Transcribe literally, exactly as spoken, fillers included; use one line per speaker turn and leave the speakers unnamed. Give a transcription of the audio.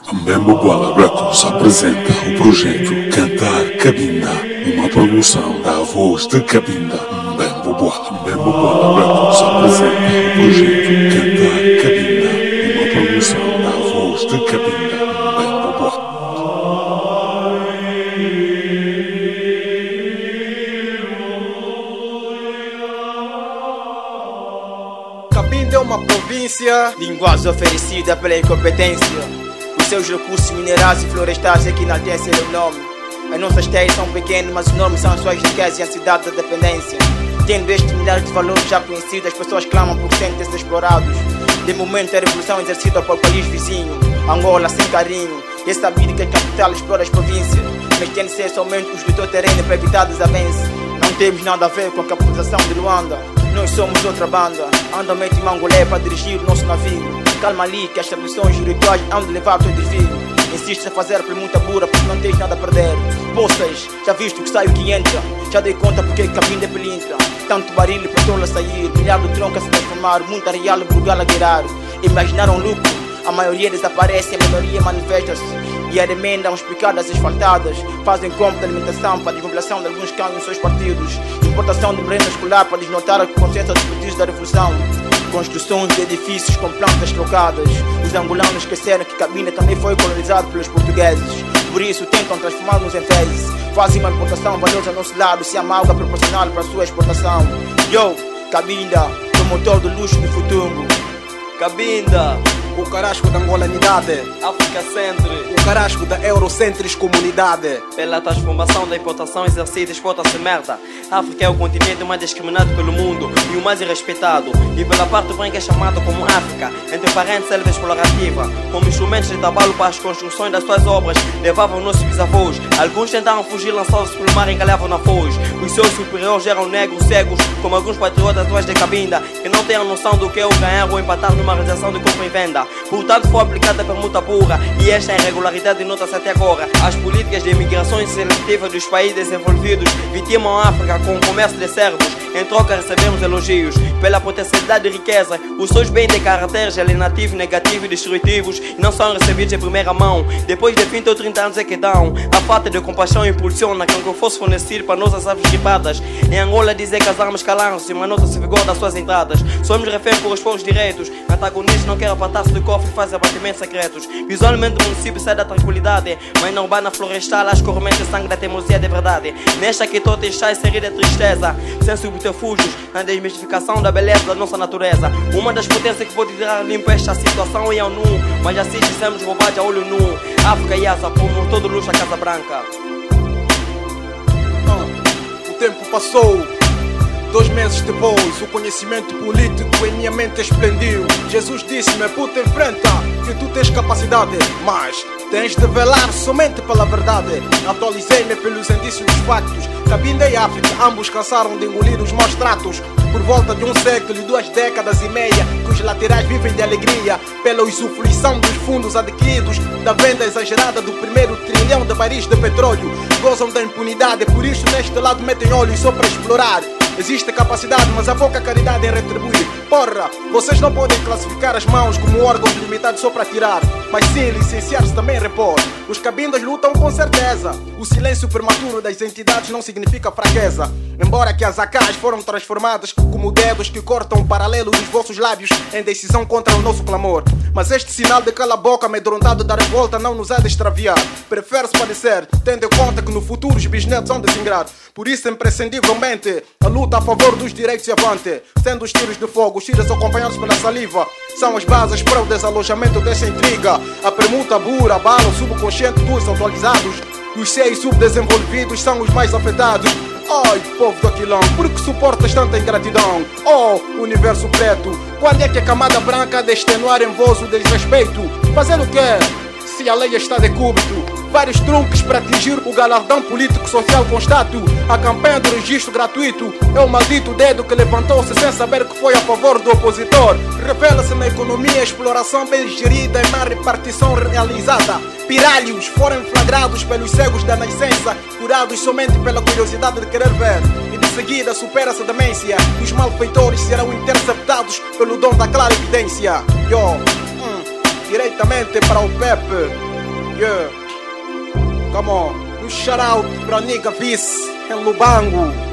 Mbembo Bola Records apresenta o projeto Cantar Cabinda, uma produção da voz de Cabinda. Mbembo Bola, Mbembo Bola Records apresenta o projeto Cantar Cabinda, uma produção da voz de Cabinda. Mbembo Bola.
Cabinda é uma província,
linguagem oferecida pela incompetência. Os seus recursos minerais e florestais é que enaltecem o nome. As nossas terras são pequenas, mas enormes são as suas riquezas e a cidade da dependência. Tendo estes milhares de valores já conhecidos, as pessoas clamam por sentem-se explorados. De momento a revolução exercida para o país vizinho, Angola sem carinho. E é sabido que a capital explora as províncias, mas tem de ser somente os do teu terreno para evitar desavença. Não temos nada a ver com a capitalização de Luanda. Nós somos outra banda, andamento em Mangolé para dirigir o nosso navio. Calma ali que as tradições e rituais hão de levar o teu desvio. Insistes a fazer permuta pura porque não tens nada a perder. Poças, já viste o que sai o que entra. Já dei conta porque Cabinda é pelintra. Tanto barulho para tola sair, milhar do tronco a se transformar, muita real brugal a guerrar. Imaginaram lucro, a maioria desaparece, a minoria manifesta-se. E a emendam as picadas asfaltadas. Fazem compra de alimentação para a desmobulação de alguns cães nos seus partidos. Importação de merenda escolar para desnotar a consciência dos partidos da revolução. Construções de edifícios com plantas trocadas. Os angolanos esqueceram que Cabinda também foi colonizado pelos portugueses. Por isso tentam transformá-los em fezes. Fazem uma importação valiosa ao nosso lado, se amalga proporcional para a sua exportação. Yo, Cabinda, o motor do luxo do futuro.
Cabinda, o carasco da angolanidade,
África Centro,
o carasco da Eurocentris comunidade.
Pela transformação da importação exercida, exporta-se merda. A África é o continente mais discriminado pelo mundo e o mais irrespeitado. E pela parte branca é chamado como África, entre parentes selva explorativa. Como instrumentos de trabalho para as construções das suas obras, levavam nossos bisavós. Alguns tentaram fugir, lançados pelo mar e encalhavam na foz. Os seus superiores eram negros, cegos, como alguns patriotas atuais de Cabinda, que não têm a noção do que é o ganhar ou empatar numa realização de compra e venda. Portanto foi aplicada a permuta pura, e esta irregularidade nota-se até agora. As políticas de imigração seletiva dos países desenvolvidos vitimam a África com o comércio de servos. Em troca recebemos elogios pela potencialidade de riqueza. Os seus bens de caracteres alienativos, negativos e destrutivos e não são recebidos em primeira mão. Depois de vinte ou trinta anos é que dão. A falta de compaixão impulsiona com que eu fosse fornecido para nossas aves gripadas. Em Angola dizem que as armas calaram-se, mas nota-se vigor das suas entradas. Somos reféns por os povos direitos. Antagonistas não querem apartar-se do cofre e fazem abatimentos secretos. Visualmente o município sai da tranquilidade, mas na urbana florestal as correntes de sangue da teimosia de verdade. Nesta que toda está inserida a tristeza, sem subterfúgios, na desmistificação da beleza da nossa natureza. Uma das potências que pode tirar limpo esta situação é a ONU, mas assim dissemos roubados a olho nu. África e Asa, por todo luxo a Casa Branca.
Ah, o tempo passou. Dois meses depois, o conhecimento político em minha mente explodiu. Jesus disse-me, puta, enfrenta, que tu tens capacidade, mas tens de velar somente pela verdade. Atualizei-me pelos indícios dos factos. Cabinda e África, ambos cansaram de engolir os maus tratos. Por volta de um século e duas décadas e meia, que os laterais vivem de alegria pela usufruição dos fundos adquiridos da venda exagerada do primeiro trilhão de barris de petróleo. Gozam da impunidade, por isso neste lado metem olhos só para explorar. Existe capacidade, mas há pouca caridade em retribuir. Porra, vocês não podem classificar as mãos como órgãos limitados só para tirar, mas sim licenciar-se também repor. Os cabindas lutam com certeza. O silêncio prematuro das entidades não significa fraqueza. Embora que as A Ks foram transformadas como dedos que cortam o paralelo dos vossos lábios em decisão contra o nosso clamor. Mas este sinal de cala-boca amedrontado da revolta não nos há de extraviar. Prefere-se padecer, tendo em conta que no futuro os bisnetos hão de singrar. Por isso, imprescindivelmente, a luta a favor dos direitos e avante. Sendo os tiros de fogo, os tiros acompanhados pela saliva, são as bases para o desalojamento dessa intriga. A permuta bura abala o subconsciente dos atualizados. Os seis subdesenvolvidos são os mais afetados. Ai, povo do Aquilão, por que suportas tanta ingratidão? Oh, universo preto, quando é que a camada branca há de extenuar em vós o desrespeito? Fazer o quê? Se a lei está de cúbito, vários truques para atingir o galardão político-social constato. A campanha do registro gratuito é o maldito dedo que levantou-se sem saber que foi a favor do opositor. Revela-se na economia a exploração bem gerida e má repartição realizada. Piralhos foram flagrados pelos cegos da nascença, curados somente pela curiosidade de querer ver. E de seguida supera-se a demência. Os malfeitores serão interceptados pelo dom da clara evidência. Yo, hum, diretamente para o Pepe. Yeah. Come on. Um shout out pra nigga Vice em Lubango.